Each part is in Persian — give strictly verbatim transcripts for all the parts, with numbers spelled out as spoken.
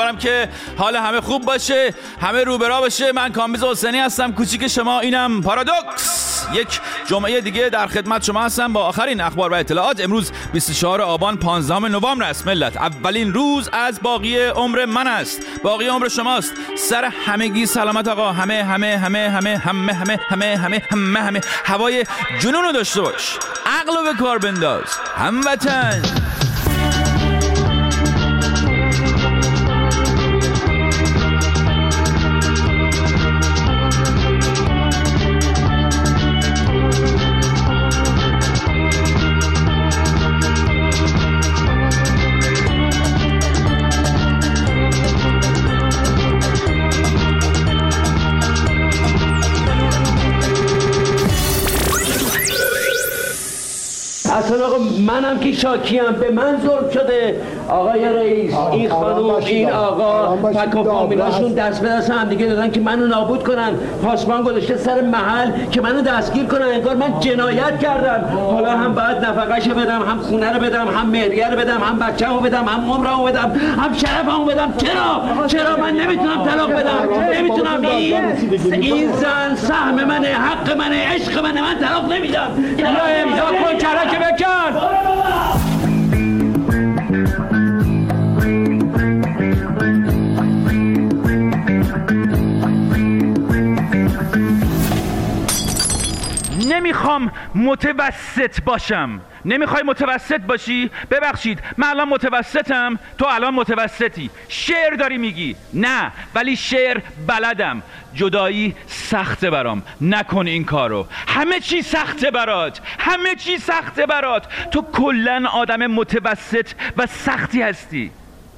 امیدوارم که حال همه خوب باشه، همه رو به راه باشه. من کامبیز حسینی هستم، کوچیک شما، اینم پارادوکس. یک جمعه دیگه در خدمت شما هستم با آخرین اخبار و اطلاعات. امروز بیست و چهارم آبان پانزدهم نوامبر است ملت. اولین روز از باقی عمر من است، باقی عمر شماست. سر همگی سلامت آقا. همه همه همه همه همه همه همه همه همه همه هوای جنون رو داشته باش، عقل رو به کار بنداز هموطن. اصلا آقا منم که شاکیم، به من ظلم شده. آقای رئیس، این خانوم، این آقا پک و فامیلاشون دست به دست هم دیگه دادن که منو نابود کنن. پاسبان گذاشته سر محل که منو دستگیر کنن، انگار من جنایت کردم. حالا هم باید نفقه‌شو بدم، هم خونه رو بدم، هم مهریه رو بدم، هم بچه‌مو بدم، هم عمرمو بدم، هم شرفمو بدم. چرا؟ چرا من نمیتونم طلاق بدم؟ نمیتونم. این این زن سهم منه، حق منه، عشق منه، من طلاق نمیدم. یا امضا کن کرک بکن. نمیخوام متوسط باشم. نمیخوای متوسط باشی؟ ببخشید، من الان متوسطم، تو الان متوسطی. شعر داری میگی؟ نه، ولی شعر بلدم. جدایی سخته برام، نکن این کارو. همه چی سخته برات، همه چی سخته برات. تو کلن آدم متوسط و سختی هستی.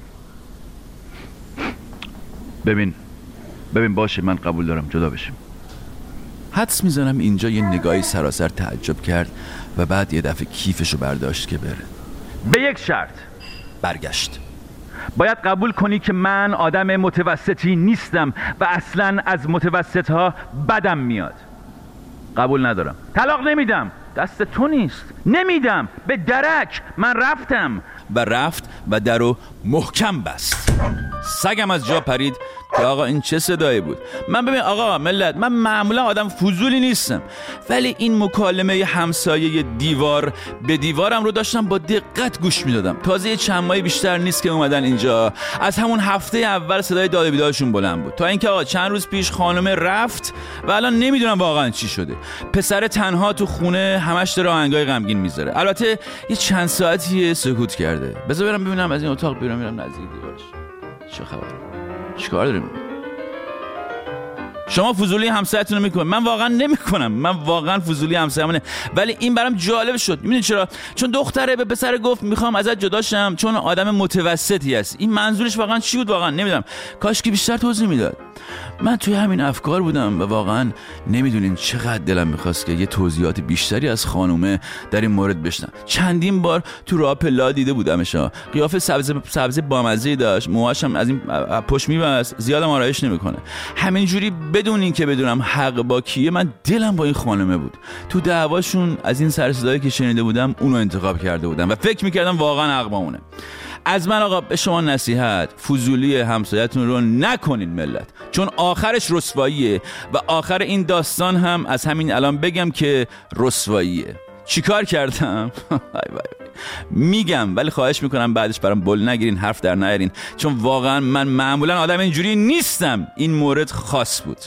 ببین ببین باشه، من قبول دارم جدا بشیم. حدس میزنم اینجا یه نگاهی سراسر تعجب کرد و بعد یه دفعه کیفشو برداشت که بره. به یک شرط. برگشت. باید قبول کنی که من آدم متوسطی نیستم و اصلاً از متوسط ها بدم میاد. قبول ندارم. طلاق نمیدم. دست تو نیست. نمیدم. به درک. من رفتم. و رفت و درو محکم بست. سگم از جا پرید که آقا این چه صدایی بود. من ببین آقا ملت، من معمولا آدم فضولی نیستم، ولی این مکالمه همسایه دیوار به دیوارم رو داشتم با دقت گوش میدادم. تازه چند ماهی بیشتر نیست که اومدن اینجا. از همون هفته اول صدای داد و بیدادشون بلند بود، تا اینکه آقا چند روز پیش خانومه رفت و الان نمیدونم واقعا چی شده. پسر تنها تو خونه همش داره آهنگای غمگین میذاره. البته یه چند ساعتی سکوت کرده. بذار برم ببینم از این اتاق بیرون، میرم نزدیک دیوارش. چه خبره؟ چیکار داریم؟ شما فضولی همسایتون رو میکنید، من واقعا نمیکنم. من واقعا فضولی همسایمونه، ولی این برام جالب شد. میدونی چرا؟ چون دختره به پسر گفت میخوام ازت جدا شم چون آدم متوسطی هست. این منظورش واقعا چی بود؟ واقعا نمیدونم. کاش که بیشتر توضیح میداد. من توی همین افکار بودم و واقعا نمیدونین چقدر دلم میخواست که یه توضیحات بیشتری از خانومه در این مورد بشنوم. چندین بار تو راه پلا دیده بودمش. قیافه سبز سبز بامزه‌ای داشت، موهاش هم از این پشت میبست، زیادم آرایش نمیکنه. همینجوری بدون این که بدونم حق با کیه، من دلم با این خانومه بود. تو دعواشون از این سر صدایی که شنیده بودم اونو انتخاب کرده بودم و فکر میکردم واقعا حق با اونه. از من آقا به شما نصیحت، فضولی همسایتون رو نکنین ملت، چون آخرش رسواییه و آخر این داستان هم از همین الان بگم که رسواییه. چیکار کردم؟ میگم، ولی خواهش میکنم بعدش برام بل نگیرین، حرف در نیارین، چون واقعا من معمولا آدم اینجوری نیستم. این مورد خاص بود.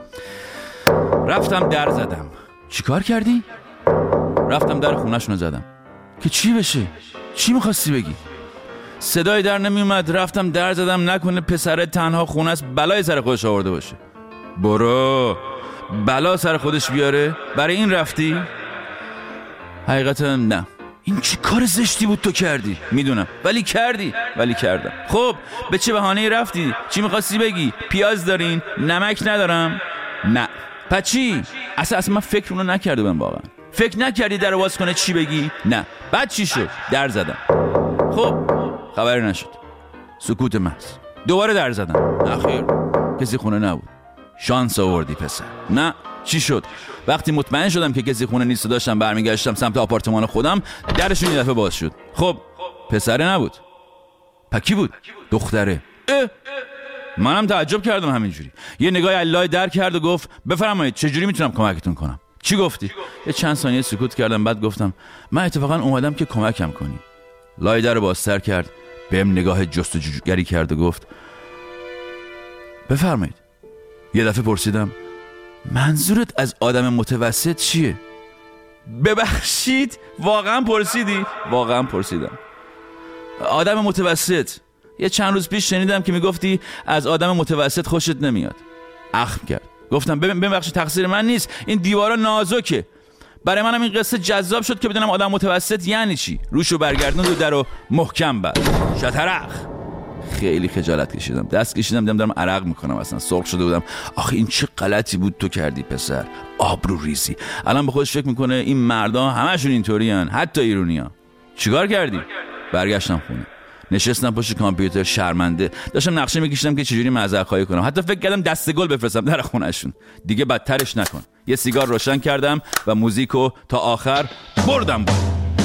رفتم در زدم. چیکار کردی؟ رفتم در خونه‌شون زدم که چی بشه؟ چی میخواستی بگی؟ صدای در نمیومد. رفتم در زدم نکنه پسر تنها خونه است بلای سر خودش آورده باشه. برو بلا سر خودش بیاره؟ برای این رفتی؟ حقیقتا نه. این چی کار زشتی بود تو کردی؟ میدونم، ولی کردی. ولی کردم. خب به چه بهانه‌ای رفتی؟ چی میخواستی بگی؟ پیاز دارین؟ نمک ندارم؟ نه. پس چی؟ اصلا اصلا من فکر اونو نکرده بودم. واقعا فکر نکردی در باز کنه چی بگی؟ نه. بعد چی شد؟ در زدم. خب خبری نشد. سکوت محض. دوباره در زدم. نخیر، کسی خونه نبود. شانس آوردی پسر. نه. چی شد؟ وقتی مطمئن شدم که کسی خونه نیست و داشتم برمیگشتم سمت آپارتمان خودم، درشون یه دفعه باز شد. خب پسره نبود. پکی بود. دختره. اه. منم تعجب کردم همینجوری. یه نگاه علای در کرد و گفت بفرمایید چجوری میتونم کمکتون کنم؟ چی گفتی؟ یه چند ثانیه سکوت کردم، بعد گفتم من اتفاقا اومدم که کمکم کنی. لای در رو بازتر کرد، بهم نگاه جستجوگری کرد و گفت بفرمایید. یه دفعه پرسیدم منظورت از آدم متوسط چیه؟ ببخشید واقعا پرسیدی؟ واقعا پرسیدم. آدم متوسط، یه چند روز پیش شنیدم که میگفتی از آدم متوسط خوشت نمیاد. اخم کرد. گفتم ببین ببخشید تقصیر من نیست، این دیوارا نازکه. برای منم این قصه جذاب شد که بدونم آدم متوسط یعنی چی. روشو برگردوند و درو محکم بست. شطرق. خیلی خجالت کشیدم، دست کشیدم، دیدم دارم عرق میکنم، اصلا سرخ شده بودم. آخه این چه غلطی بود تو کردی پسر، آبرو ریزی. الان به خودش فکر میکنه این مردا همشون اینطورین، حتی ایرونیا. چیکار کردی؟ برگشتم خونه، نشستم پشت کامپیوتر شرمنده، داشتم نقشه میکشیدم که چجوری معذرخواهی کنم. حتی فکر کردم دسته گل بفرستم در خونهشون. دیگه بدترش نکن. یه سیگار روشن کردم و موزیکو تا آخر بردم با.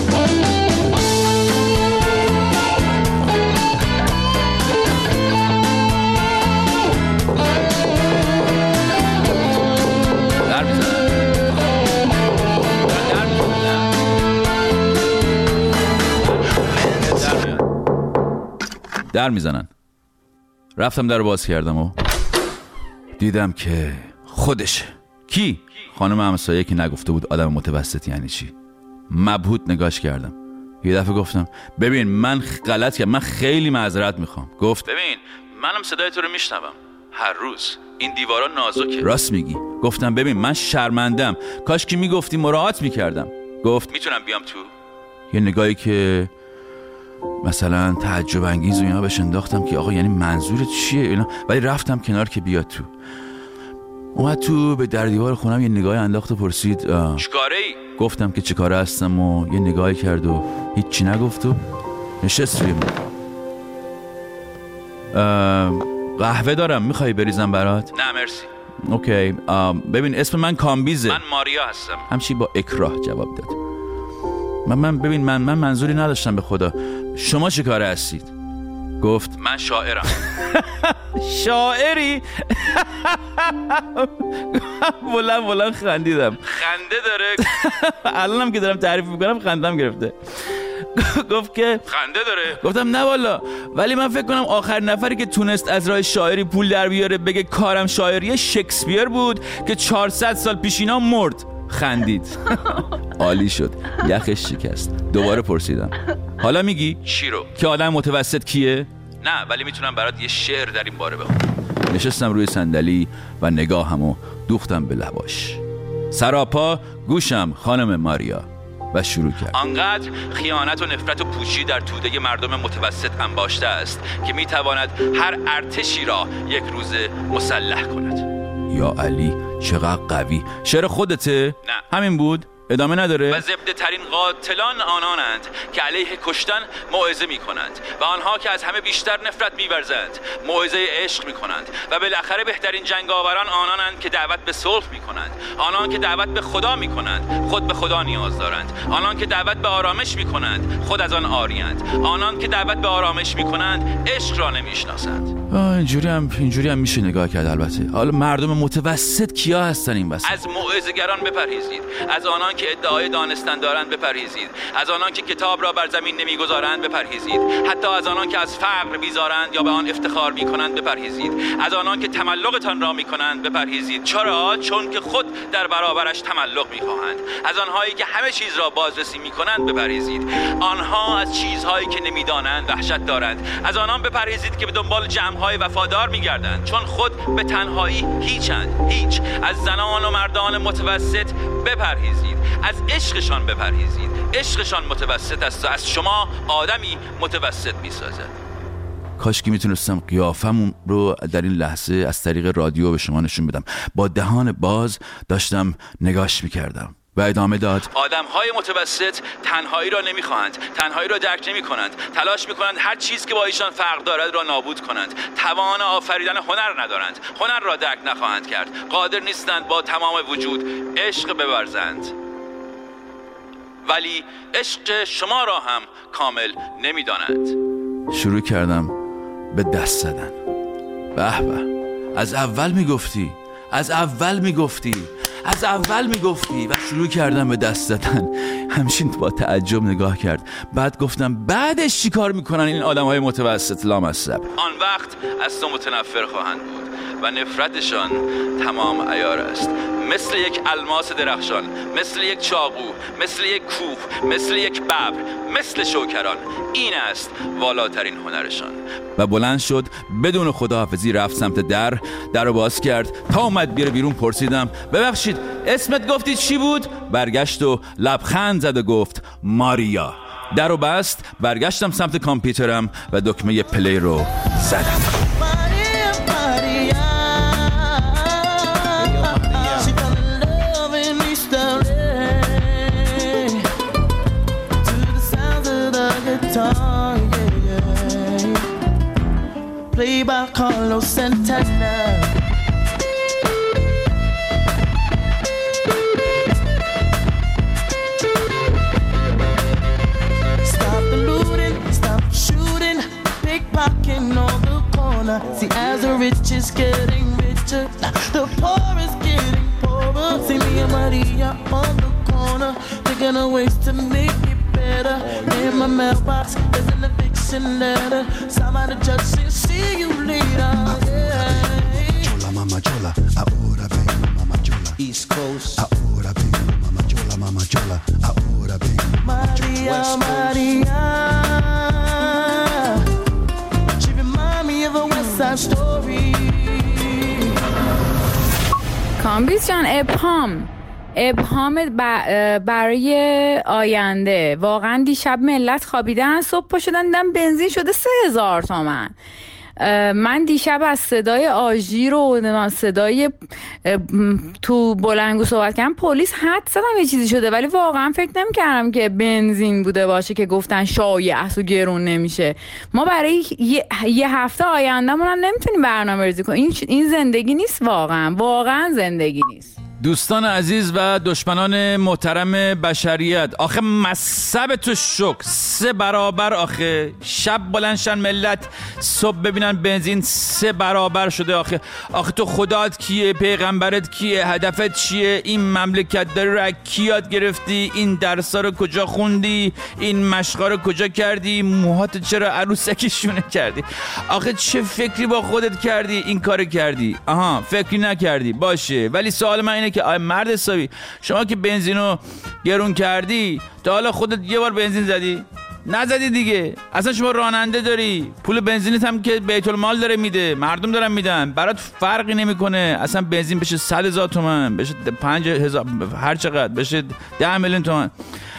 در میزنن. رفتم در رو باز کردم و دیدم که خودشه. کی؟ خانم همسایه که نگفته بود آدم متوسط یعنی چی. مبهوت نگاش کردم. یه دفعه گفتم ببین من غلط کردم، من خیلی معذرت میخوام. گفت ببین منم صدای تو رو میشنوم هر روز، این دیوارا نازکه. راست میگی. گفتم ببین من شرمندم، کاش که میگفتی مراعات میکردم. گفت میتونم بیام تو؟ یه نگاهی که مثلا تعجب انگیز و اینا بهش انداختم که آقا یعنی منظورت چیه اینا، ولی رفتم کنار که بیاد تو. اومد تو، به در دیوار خونم یه نگاهی انداخت و پرسید چیکاره ای؟ گفتم که چیکاره هستم و یه نگاهی کرد و هیچی نگفت و نشست روی من. قهوه دارم، میخوای بریزم برات؟ نه مرسی. اوکی. ببین اسم من کامبیزه. من ماریا هستم. همچی با اکراه جواب داد. من من ببین من من منظوری نداشتم به خدا. شما چه کاره هستید؟ گفت من شاعرم. شاعری؟ بلند بلند خندیدم. خنده داره؟ الانم که دارم تعریف میکنم خندم گرفته. گفت که خنده داره؟ گفتم نه والا، ولی من فکر کنم آخرین نفری که تونست از راه شاعری پول در بیاره بگه کارم شاعریه شکسپیر بود که چهارصد سال پیش اینا مرد. خندید. عالی شد. یخش شکست. دوباره پرسیدم حالا میگی چی رو؟ که آدم متوسط کیه؟ نه ولی میتونم برات یه شعر در این باره بخونم. نشستم روی صندلی و نگاهمو دوختم به لباش. سراپا گوشم خانم ماریا. و شروع کرد. آنقدر خیانت و نفرت و پوچی در توده مردم متوسط انباشته است که میتواند هر ارتشی را یک روز مسلح کند. یا علی چقدر قوی. شعر خودته؟ نه. همین بود؟ ادامه نداره؟ و زبده ترین قاتلان آنانند که علیه کشتن موعظه می کنند و آنها که از همه بیشتر نفرت می ورزند موعظه عشق می کنند و بالاخره بهترین جنگاوران آنانند که دعوت به صلح می کنند، آنان که دعوت به خدا می کنند، خود به خدا نیاز دارند، آنان که دعوت به آرامش می کنند، خود از آن عاری‌اند، آنان که دعوت به آرامش می کنند عشق را نمی شناسند. اینجوری هم اینجوری هم میشه نگاه کرد. البته حالا مردم متوسط کیا هستن این وسط؟ از موعظه‌گران بپرهیزید، از آنان که ادعای دانستن دارند بپرهیزید، از آنان که کتاب را بر زمین نمیگذارند بپرهیزید، حتی از آنان که از فقر بیزارند یا به آن افتخار میکنند بپرهیزید، از آنان که تملقتان را میکنند بپرهیزید. چرا؟ چون که خود در برابرش تملق میخواهند. از آنهایی که همه چیز را بازرسی میکنند بپرهیزید. آنها از چیزهایی که نمیدانند وحشت دارند. از آنان بپرهیزید که به دنبال جمعهای وفادار میگردند، چون خود به تنهایی هیچند. هیچ. از زنان و مردان متوسط بپرهیزید، از عشقشان بپرهیزید. عشقشان متوسط است و از شما آدمی متوسط میسازد. کاش که میتونستم قیافم رو در این لحظه از طریق رادیو به شما نشون بدم. با دهان باز داشتم نگاش میکردم و ادامه داد. آدم‌های متوسط تنهایی را نمی‌خواهند، تنهایی را درک نمی‌کنند، تلاش می‌کنند هر چیز که با ایشان فرق دارد را نابود کنند. توان آفریدن هنر ندارند، هنر را درک نخواهند کرد، قادر نیستند با تمام وجود عشق بورزند، ولی عشق شما را هم کامل نمی‌دانند. شروع کردم به دست زدن. به به، از اول میگفتی، از اول میگفتی، از اول میگفتی. و شروع کردم به دست زدن. همچین با تعجب نگاه کرد. بعد گفتم بعدش چی کار میکنن این آدمهای متوسط لامصب؟ آن وقت از تو متنفر خواهند بود و نفرتشان تمام عیار است، مثل یک الماس درخشان، مثل یک چاقو، مثل یک کوه، مثل یک ببر، مثل شوکران. این است والاترین هنرشان. و بلند شد، بدون خداحافظی رفت سمت در. در رو باز کرد. تا اومد بیره بیرون پرسیدم ببخشید اسمت گفتی چی بود؟ برگشت و لبخند زد و گفت ماریا. در رو بست. برگشتم سمت کامپیوترم و دکمه پلی رو زدم. Play by Carlos Santana. Stop the looting, stop shooting, pickpocketing on the corner. See, as the rich is getting richer, the poor is getting poorer. See me and Maria on the corner, thinking of ways to make it better. In my mailbox, there's an eviction letter. Somebody judge and see you later. Yeah. Chola, mama chola, ahora vengo, mama chola. East Coast. Ahora vengo, mama chola, mama chola. Ahora vengo, Maria, Maria. She remind me of a West Side Story. کامبیز جان، ابهام ابهام برای آینده. واقعا دیشب ملت خوابیدن، صبح پا شدن دیدم بنزین شده سه هزار تومن. من دیشب از صدای آژیر و صدای تو بلندگو صحبت کردم پلیس حد زدم یه چیزی شده، ولی واقعا فکر نمی‌کردم که بنزین بوده باشه که گفتن شایع است و گرون نمیشه. ما برای یه, یه هفته آیندهمون هم نمیتونیم برنامه‌ریزی کنیم. این این زندگی نیست، واقعا واقعا زندگی نیست. دوستان عزیز و دشمنان محترم بشریت، آخه مصب تو شک سه برابر، آخه شب بلندشن ملت صبح ببینن بنزین سه برابر شده. آخه آخه تو خدات کیه؟ پیغمبرت کیه؟ هدفت چیه؟ این مملکت داری رو کی یاد گرفتی؟ این درسا رو کجا خوندی؟ این مشقا رو کجا کردی؟ موهات چرا عروسکی شونه کردی؟ آخه چه فکری با خودت کردی این کارو کردی؟ آها فکری نکردی باشه، ولی سوال من اینه که آی مرد حسابی، شما که بنزینو گرون کردی تا حالا خودت یه بار بنزین زدی؟ نزدی دیگه. اصلا شما راننده داری، پول بنزینت هم که بیت المال داره میده، مردم دارن میدن، برات فرقی نمیکنه. اصلا بنزین بشه صد هزار تومان، بشه پنج هزار، هر چقدر بشه ده میلیون تومان.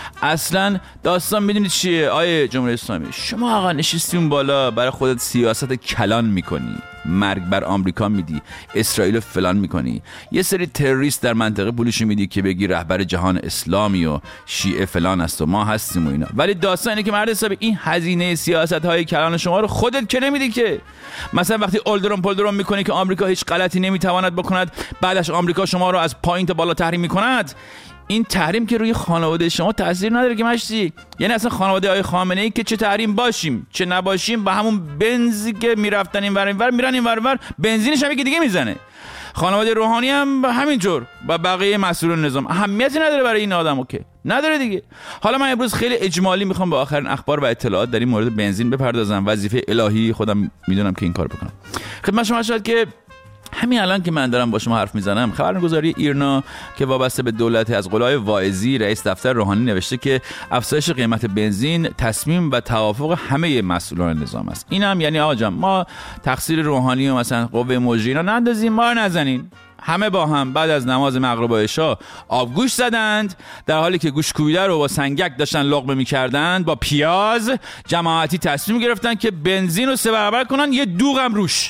اصلا داستان میدونید چیه آیه جمهوری اسلامی؟ شما آقا نشستی اون بالا برای خودت سیاست کلان میکنی، مرگ بر آمریکا میدی، اسرائیل فلان میکنی، یه سری تروریست در منطقه پولشو میدی که بگی رهبر جهان اسلامی و شیعه فلان است و ما هستیم و اینا. ولی داستان اینه که مرد حسابی این هزینه سیاست های کلان شما رو خودت که نمیدی که. مثلا وقتی اولدرون پولدرون میکنی که آمریکا هیچ غلطی نمیتواند بکند، بعدش آمریکا شما رو از پایین تا بالا تحریم میکند، این تحریم که روی خانواده شما تاثیر نداره که مشتی. یعنی اصلا خانواده های خامنه ای که چه تحریم باشیم چه نباشیم با همون بنزی که میرفتن این ور این ور میرن این ور ور، بنزینش هم یکی دیگه میزنه. خانواده روحانی هم همینطور با بقیه مسئولان نظام. اهمیتی نداره برای این آدمو که نداره دیگه. حالا من امروز خیلی اجمالی میخوام با آخرین اخبار و اطلاعات در این مورد بنزین بپردازم. وظیفه الهی خودم میدونم که این کار بکنم. خدمت شما شد که همین الان که من دارم با شما حرف میزنم، خبرنگاری ایرنا که وابسته به دولت از قولای واعظی رئیس دفتر روحانی نوشته که افزایش قیمت بنزین تصمیم و توافق همه مسئولان نظام است. اینم یعنی آقا جان ما تقصیر روحانی و مثلا قوه مجرینا نندازیم، ما نزنین. همه با هم بعد از نماز مغرب و عشا آبگوش زدند، در حالی که گوش کوبیده رو با سنگک داشتن لقمه می‌کردند با پیاز. جماعتی تصمیم گرفتن که بنزین رو سه برابر کنن، یه دوغ هم روش.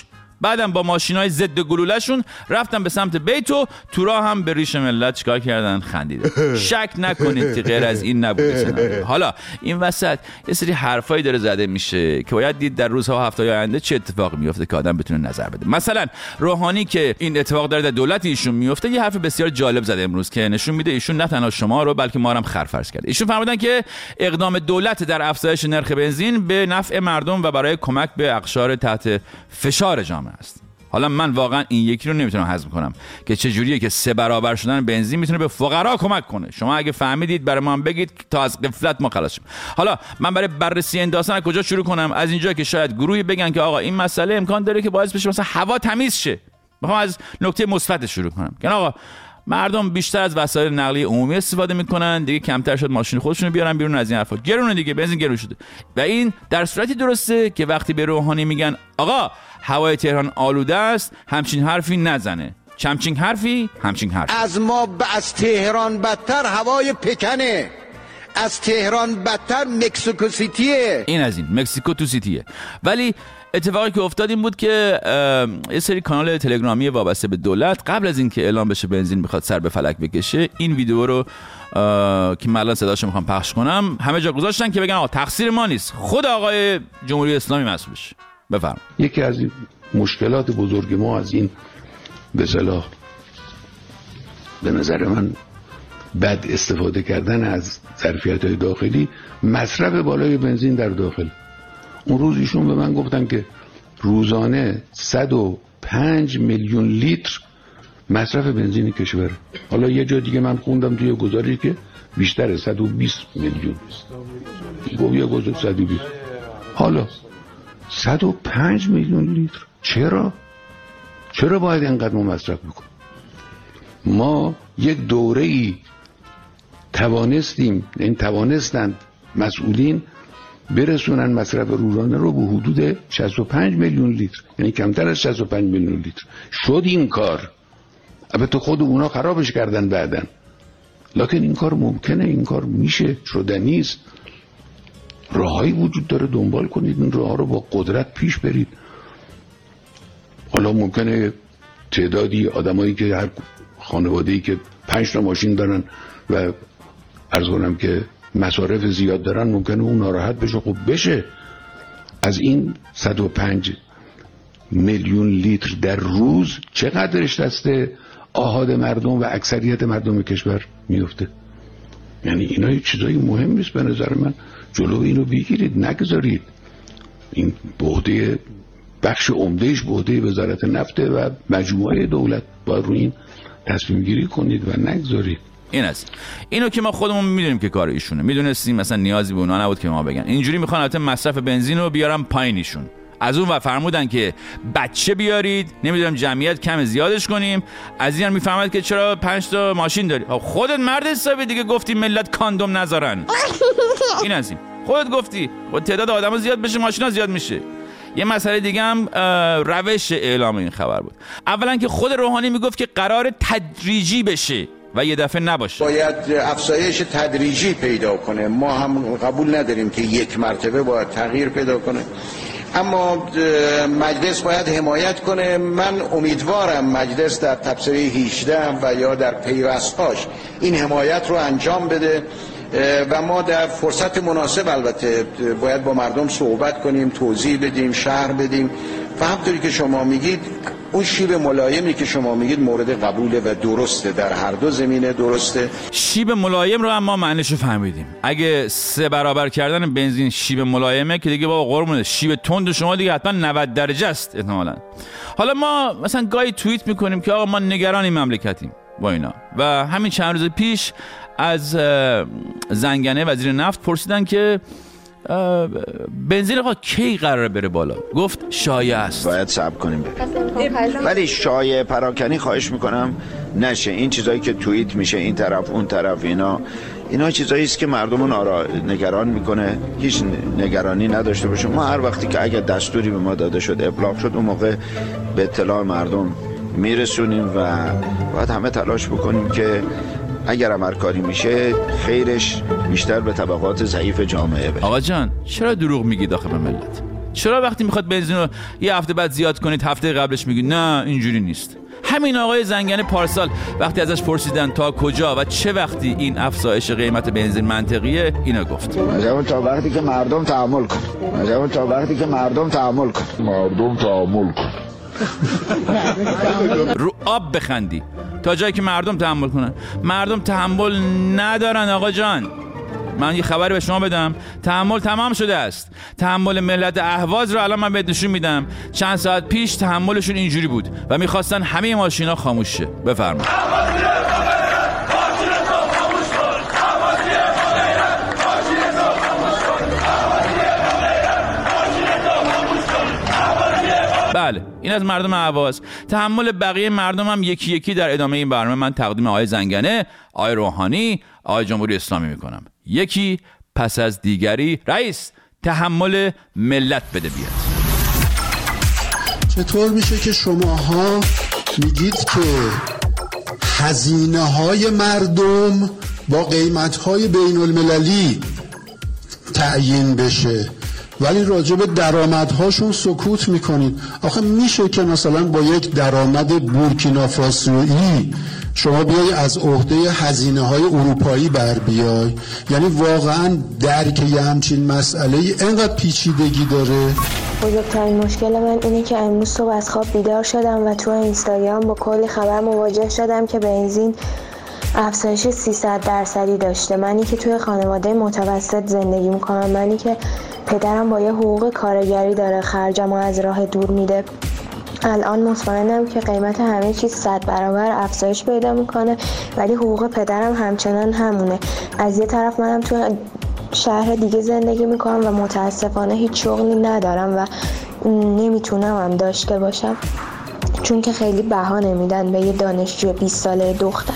بعدم با ماشینای ضد گلوله‌شون رفتن به سمت بیت و تو راه هم به ریش ملت چیکار کردن؟ خندیدن. شک نکنید که غیر از این نبوده سناریو. حالا این وسط یه سری حرفایی داره زده میشه که باید دید در روزها و هفته‌های آینده چه اتفاقی میفته که آدم بتونه نظر بده. مثلا روحانی که این اتفاق داره در دولت ایشون میفته، یه حرف بسیار جالب زده امروز که نشون میده ایشون نه تنها شما رو بلکه ما رو هم خرفرش کرده. ایشون فرمودن که اقدام دولت در افزایش نرخ بنزین به نفع مردم و برای کمک به اقشار تحت فشار جامعه است. حالا من واقعا این یکی رو نمیتونم هضم کنم که چه جوریه که سه برابر شدن بنزین میتونه به فقرا کمک کنه. شما اگه فهمیدید برای ما بگید تا از غفلت ما خلاص شیم. حالا من برای بررسی این داستان از کجا شروع کنم؟ از اینجا که شاید گروهی بگن که آقا این مسئله امکان داره که باعث بشه مثلا هوا تمیز شه. میخوام از نکته مثبت شروع کنم که آقا مردم بیشتر از وسایل نقلیه عمومی استفاده میکنن، دیگه کمتر شد ماشین خودشونو بیارن بیرون از این حرفا. گرونه دیگه، بنزین گرون شده. و این در صورتی درسته که وقتی به روحانی میگن آقا هوای تهران آلوده است، همچین حرفی نزنه. چمچین حرفی همچین حرفی. از ما ب... از تهران بدتر هوای پکنه، از تهران بدتر مکزیکو سیتیه. این از این مکزیکو تو سیتیه. ولی اتفاقی که افتاد این بود که یه سری کانال تلگرامی وابسته به دولت قبل از اینکه اعلام بشه بنزین بخواد سر به فلک بکشه، این ویدیو رو که من الان صداشو میخوام پخش کنم همه جا گذاشتن که بگن آقا تقصیر ما نیست، خود آقای جمهوری اسلامی مسئولش. بفرم. یکی از این مشکلات بزرگ ما از این به اصطلاح به نظر من بد استفاده کردن از ظرفیت‌های داخلی، مصرف بالای بنزین در داخل. اون روز ایشون به من گفتن که روزانه صد و پنج میلیون لیتر مصرف بنزین کشور. حالا یه جا دیگه من خوندم توی گزارشی که بیشتره، صد و بیست میلیون. گفت یه گزارش صد و بیست. حالا صد و پنج میلیون لیتر چرا؟ چرا باید اینقدر ما مصرف بکنیم؟ ما یک دوره‌ای توانستیم، این توانستند مسئولین برسونن مصرف روزانه رو به حدود شصت و پنج میلیون لیتر، یعنی کمتر از شصت و پنج میلیون لیتر. شد این کار. البته خود اونا خرابش کردن بعدن، لکن این کار ممکنه، این کار میشه، شدنی است. راهایی وجود داره، دنبال کنید این راه رو با قدرت پیش برید. حالا ممکنه تعدادی آدمایی که هر خانواده‌ای که پنج تا ماشین دارن و عرض کنم که مصارف زیاد دارن، ممکنه اون ناراحت بشه. خب بشه. از این صد و پنج میلیون لیتر در روز چقدرش دست آحاد مردم و اکثریت مردم کشور میفته؟ یعنی اینا یه چیزایی مهم نیست به نظر من. جلو اینو بگیرید، نگذارید. این بوده بخش عمدهش بوده وزارت نفته و مجموعه دولت باید روی این تصمیم گیری کنید و نگذارید. این است. اینو که ما خودمون میدونیم که کار ایشونه، میدونستیم مثلا نیازی به اونا نبود که ما بگن. اینجوری میخوان البته مصرف بنزین رو بیارن پایینشون. از اون و فرمودن که بچه بیارید، نمیدونم جمعیت کم زیادش کنیم. از این میفهمد که چرا پنج تا ماشین داری. خودت مرد حسابی دیگه گفتی ملت کاندوم نذارن. این از این. خودت گفتی خود تعداد آدما زیاد بشه ماشینا زیاد میشه. یه مسئله دیگه هم روش اعلام این خبر بود. اولا که خود روحانی میگفت که قرار تدریجی بشه و یه دفعه نباشه. باید افزایش تدریجی پیدا کنه. ما هم قبول نداریم که یک مرتبه باید تغییر پیدا کنه، اما مجلس باید حمایت کنه. من امیدوارم مجلس در تبصره هجده و یا در پیوستهاش این حمایت رو انجام بده و ما در فرصت مناسب البته باید با مردم صحبت کنیم، توضیح بدیم، شرح بدیم و همونطوری که شما میگید اون شیب ملایمی که شما میگید مورد قبوله و درسته، در هر دو زمینه درسته. شیب ملایم رو هم ما معنیشو فهمیدیم. اگه سه برابر کردن بنزین شیب ملایمه که دیگه بابا قربونه، شیب تند شما دیگه حتما نود درجه است احتمالاً. حالا ما مثلا گاهی توییت میکنیم که آقا ما نگران این مملکتیم با اینا، و همین چند روز پیش از زنگنه وزیر نفت پرسیدن که بنزین آقا کی قراره بره بالا؟ گفت شایعه است. باید صبر کنیم بریم، ولی شایعه پراکنی خواهش میکنم نشه. این چیزایی که توییت میشه این طرف اون طرف، اینا اینا چیزایی است که مردم رو نگران میکنه. هیچ نگرانی نداشته باشه. ما هر وقتی که اگه دستوری به ما داده شد، ابلاغ شد، اون موقع به اطلاع مردم میرسونیم و باید همه تلاش بکنیم که اگر هم هر کاری میشه خیرش بیشتر به طبقات ضعیف جامعه بره. آقا جان چرا دروغ میگید آخه به ملت؟ چرا وقتی میخواد بنزین رو یه هفته بعد زیاد کنید هفته قبلش میگی نه اینجوری نیست؟ همین آقای زنگنه پارسال وقتی ازش پرسیدن تا کجا و چه وقتی این افزایش قیمت بنزین منطقیه، اینا گفت مثلا تا وقتی که مردم تحمل کن، مثلا تا وقتی که مردم تحمل کن، مردم تحمل کن. رو آب بخندی تا جایی که مردم تحمل کنن. مردم تحمل ندارن آقا جان. من یه خبری به شما بدم، تحمل تمام شده است. تحمل ملت اهواز رو الان من بهت نشون میدم. چند ساعت پیش تحملشون اینجوری بود و میخواستن همه ماشینا خاموش شه. بفرمایید. بله این از مردم اهواز. تحمل بقیه مردم هم یکی یکی در ادامه این برنامه من تقدیم آقای زنگنه، آقای روحانی، آقای جمهوری اسلامی میکنم. یکی پس از دیگری. رئیس تحمل ملت بده بیاد. چطور میشه که شماها میگید که هزینه های مردم با قیمت های بین المللی تعیین بشه ولی راجع به درآمدهاشون سکوت میکنید؟ آخه میشه که مثلا با یک درآمد بورکینافاسویی شما بیای از عهده هزینه های اروپایی بر بیای؟ یعنی واقعا درک یه همچین مسئله ای اینقدر پیچیدگی داره؟ بزرگترین مشکل من اینه که امروز صبح از خواب بیدار شدم و تو اینستاگرام با کلی خبر مواجه شدم که بنزین افزایش سیصد درصدی داشته. منی که توی خانواده متوسط زندگی میکنم، منی که پدرم با یه حقوق کارگری داره خرجمو از راه دور میده، الان مطمئنم که قیمت همه چیز صد برابر افزایش پیدا میکنه ولی حقوق پدرم همچنان همونه. از یه طرف منم تو شهر دیگه زندگی میکنم و متاسفانه هیچ شغلی ندارم و نمیتونم هم داشته باشم چون که خیلی بها نمیدن به یه دانشجو بیست ساله دختر.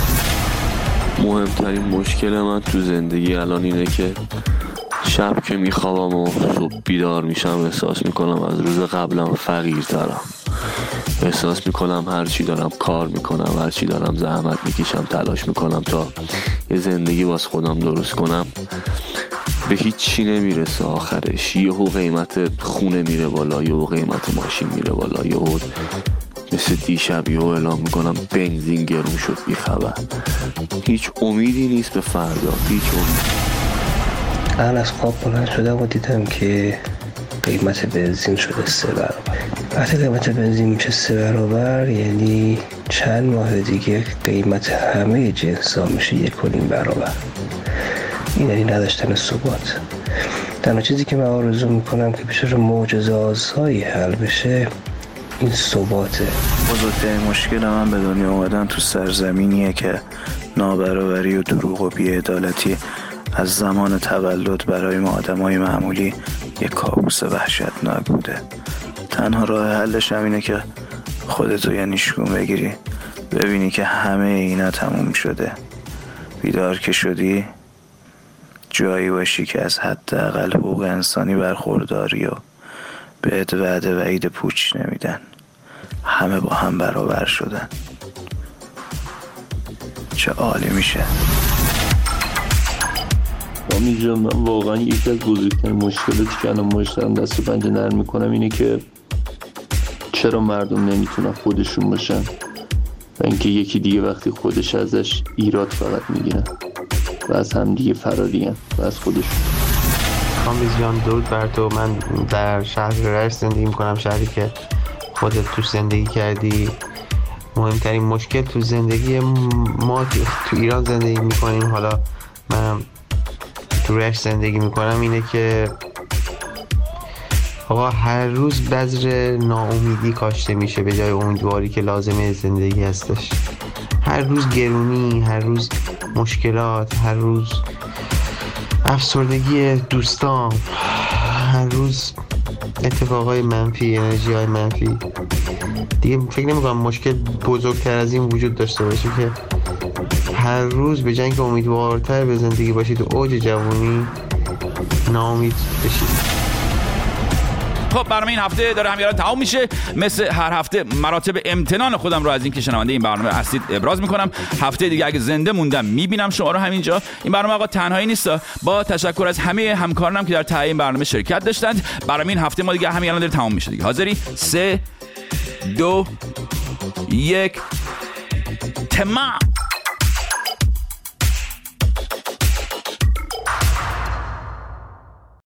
مهمترین مشکل من تو زندگی الان اینه که شب که میخوابم و صبح بیدار میشم احساس میکنم از روز قبلم فقیرترم. احساس میکنم هرچی دارم کار میکنم، هرچی دارم زحمت میکشم، تلاش میکنم تا یه زندگی باز خودم درست کنم، به هیچ چی نمیرسه. آخرش یهو قیمت خونه میره بالا، یهو قیمت ماشین میره بالا، یهو مثل دیشب یهو اعلام میکنم بنزین گرون شد بی خبر. هیچ امیدی نیست به فردا، هیچ امید. من از خواب بلند شدم و دیدم که قیمت بنزین شده سه برابر. وقتی قیمت بنزین میشه سه برابر یعنی چند ماه دیگه قیمت همه جنس ها میشه یک و نیم برابر. این یعنی نداشتن ثبات. تنها چیزی که من آرزو میکنم که بشه معجزه‌آسایی حل بشه این ثباته. بزرگترین مشکل من به دنیا اومدن تو سرزمینیه که نابرابری و دروغ و بی‌عدالتی از زمان تولد برای ما آدمای معمولی یک کابوس وحشتناک بوده. تنها راه حلش هم اینه که خودتو یه نیشگون بگیری، ببینی که همه اینا تموم شده، بیدار که شدی جایی باشی که از حداقل حقوق انسانی برخورداری و بهت وعده و عید پوچ نمیدن، همه با هم برابر شدن. چه عالی میشه. آمی جان، من واقعا یکی از بزرگترین مشکلاتی که الان مشترم دست و پنجه نرم میکنم اینه که چرا مردم نمیتونن خودشون باشن و اینکه یکی دیگه وقتی خودش ازش ایراد فقط میگیرن و از هم دیگه فرارین و از خودشون. آمی جان درود بر تو. من در شهر رشت زندگی میکنم، شهری که خودت توش زندگی کردی. مهمترین مشکل تو زندگی ما تو ایران زندگی میکنیم، حالا من تو رشت زندگی میکنم، اینه که آقا هر روز بذر ناامیدی کاشته میشه به جای امیدواری که لازمه زندگی هستش. هر روز گرونی، هر روز مشکلات، هر روز افسردگی دوستان، هر روز اتفاقای منفی، انرژی های منفی. دیگه فکر نمیکنم مشکل بزرگتر از این وجود داشته باشه که هر روز به جای اینکه امیدوارتر به زندگی باشید و اوج جوانی ناامید بشید. خب برنامه این هفته داره همین الان تمام میشه. مثل هر هفته مراتب امتنان خودم رو از این که شنونده این برنامه هستید ابراز میکنم. هفته دیگه اگه زنده موندم میبینم شما رو همینجا. این برنامه آقا تنهایی نیست، با تشکر از همه همکارانم که در تهیه این برنامه شرکت داشتند. برنامه این هفته ما دیگه همین الان داره تمام میشه دیگه. حاضری؟ سه دو یک تمام.